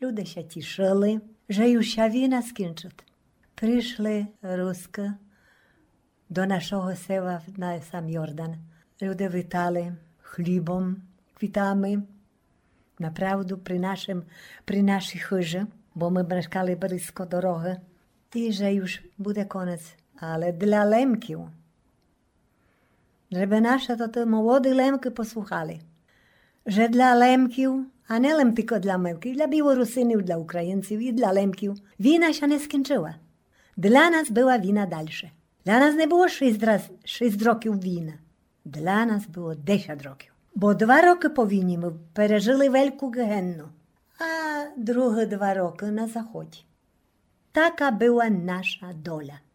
Люди ще тішили, що юся війна скінчить. Прийшли руски до нашого села на сам Йордан. Люди вітали хлібом, квітами. Направду при нашій хижі, бо ми мешкали близько дороги. І вже już буде конець. Але для лемків, żeby nasze to молоді лемки послухали, że dla лемків, а не лем тільки для лемків, для білорусинів, для українців і для лемків, війна ще не скінчила. Для нас була війна далі. Для нас не було 6 років війни. Для нас було 10 років. Бо 2 роки по війні ми пережили велику генну, а другі 2 роки на заході. Така була наша доля.